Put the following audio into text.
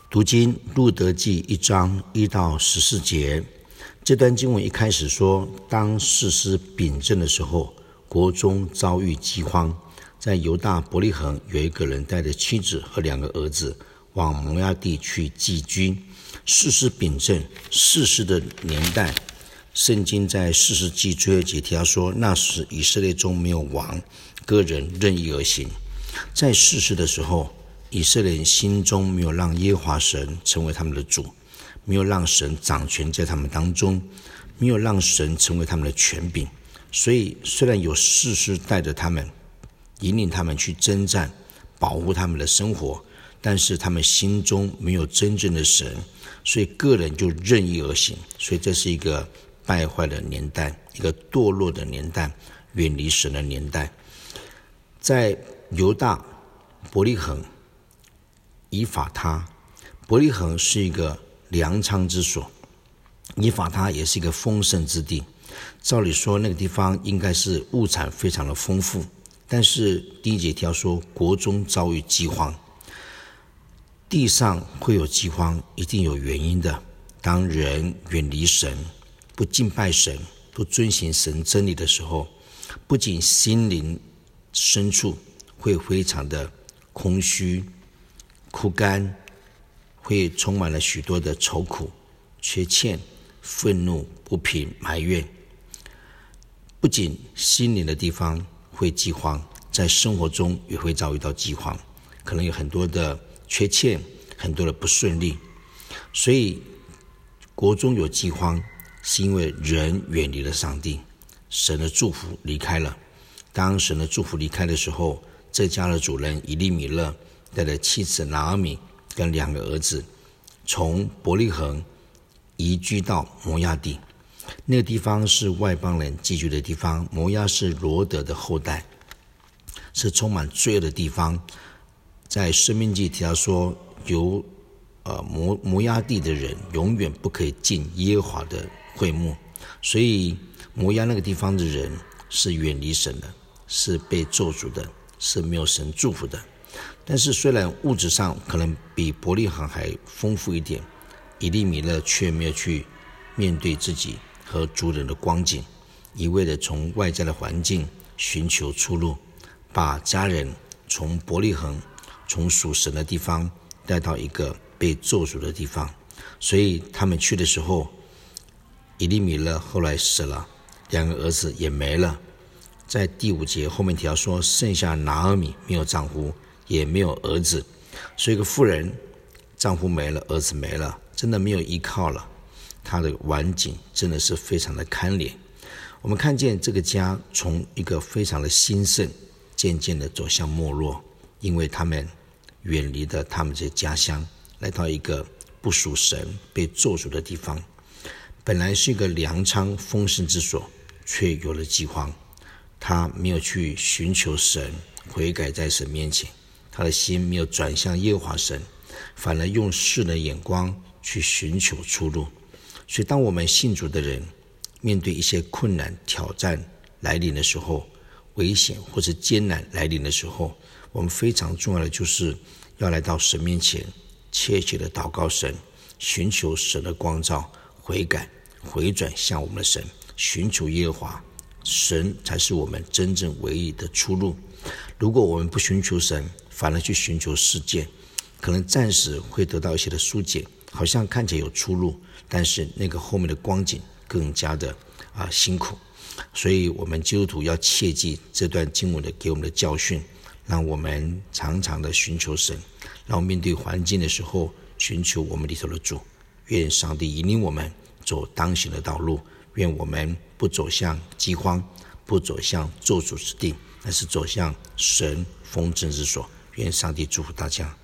读经路得记1章1到14节，这段经文一开始说，当士师秉政的时候，国中遭遇饥荒，在犹大伯利恒有一个人带着妻子和2个儿子往摩押地去寄居。士师秉政，士师的年代，圣经在士师记最后节提到说，那时以色列中没有王，各人任意而行。在士师的时候，以色列人心中没有让耶和华神成为他们的主，没有让神掌权在他们当中，没有让神成为他们的权柄。所以虽然有士师带着他们，引领他们去征战，保护他们的生活，但是他们心中没有真正的神，所以个人就任意而行。所以这是一个败坏的年代，一个堕落的年代，远离神的年代。在犹大伯利恒以法他，伯利恒是一个粮仓之所，以法他也是一个丰盛之地。照理说那个地方应该是物产非常的丰富，但是第1节提到说，国中遭遇饥荒。地上会有饥荒，一定有原因的。当人远离神，不敬拜神，不遵行神真理的时候，不仅心灵深处会非常的空虚枯干，会充满了许多的愁苦、缺欠、愤怒、不平、埋怨。不仅心灵的地方会饥荒，在生活中也会遭遇到饥荒，可能有很多的缺欠，很多的不顺利。所以国中有饥荒，是因为人远离了上帝，神的祝福离开了。当神的祝福离开的时候，这家的主人以利米勒带着妻子拿俄米跟2个儿子，从伯利恒移居到摩押地。那个地方是外邦人寄居的地方，摩押是罗得的后代，是充满罪恶的地方。在申命记提到说，由摩押地的人永远不可以进耶和华的会幕，所以摩押那个地方的人是远离神的，是被咒诅的，是没有神祝福的。但是虽然物质上可能比伯利恒还丰富一点，以利米勒却没有去面对自己和族人的光景，一味的从外在的环境寻求出路，把家人从伯利恒，从属神的地方带到一个被咒诅的地方。所以他们去的时候，以利米勒后来死了，2个儿子也没了。在第5节后面提到说，剩下拿俄米没有丈夫，也没有儿子。所以一个妇人，丈夫没了，儿子没了，真的没有依靠了，她的晚景真的是非常的堪怜。我们看见这个家从一个非常的兴盛，渐渐的走向没落，因为他们远离了他们的家乡，来到一个不属神、被咒诅的地方。本来是一个粮仓丰盛之所，却有了饥荒。他没有去寻求神，悔改在神面前，他的心没有转向耶和华神，反而用世人的眼光去寻求出路。所以当我们信主的人面对一些困难挑战来临的时候，危险或者艰难来临的时候，我们非常重要的就是要来到神面前，切切的祷告神，寻求神的光照，悔改回转向我们的神，寻求耶和华，神才是我们真正唯一的出路。如果我们不寻求神，反而去寻求世界，可能暂时会得到一些的疏解，好像看起来有出路，但是那个后面的光景更加的辛苦。所以我们基督徒要切记这段经文的给我们的教训，让我们常常的寻求神，让我们面对环境的时候寻求我们里头的主。愿上帝引领我们走当行的道路，愿我们不走向饥荒，不走向咒诅之地，而是走向神丰盛之所。愿上帝祝福大家。